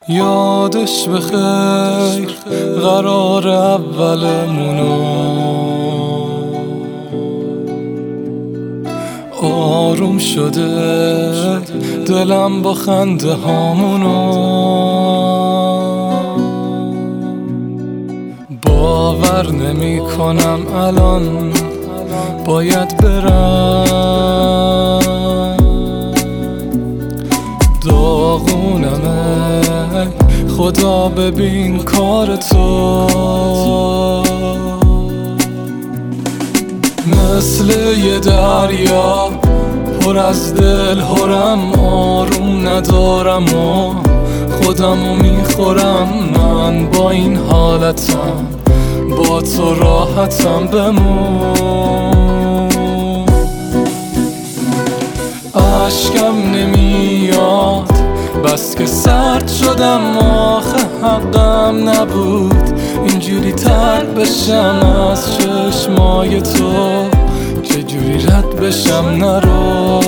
یادش بخیر قرار اولمونو آروم شده دلم با خنده هامونو باور نمی کنم الان باید برم داغونمه خدا ببین کار تو مثل یه دریا پر از دل هرم آروم ندارم و خودمو میخورم من با این حالتم با تو راحتم بمون عشقم نمیاد بس که سرد شدم آخه حقم نبود اینجوری ترد بشم از چشمای تو چجوری رد بشم نرو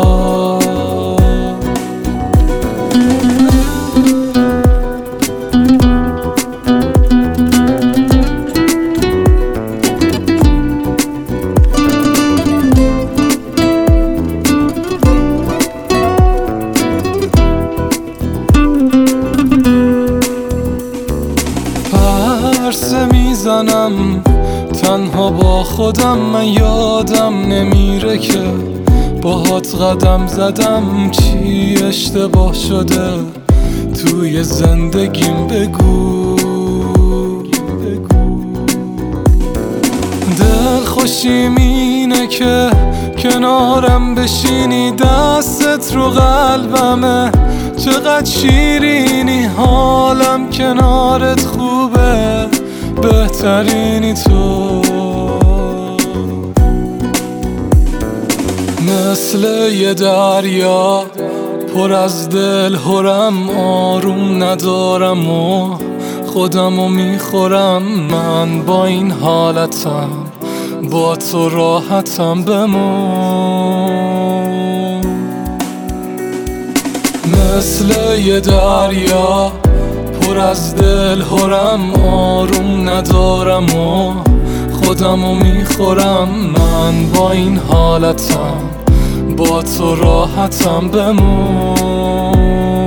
پرسه میزنم تنها با خودم من یادم نمیره که باهات قدم زدم چی اشتباه شده توی زندگیم بگو دل خوشیم اینه که کنارم بشینی دستت رو قلبمه چقدر شیرینی حالم کنارت خوبه بهترینی تو مثل یه دریا پر از دل هرم آروم ندارم و خودمو میخورم من با این حالتم با تو راحتم بمون مثل یه دریا پر از دل هرم آروم ندارم و خودمو میخورم من با این حالتم با تو راحتم بمون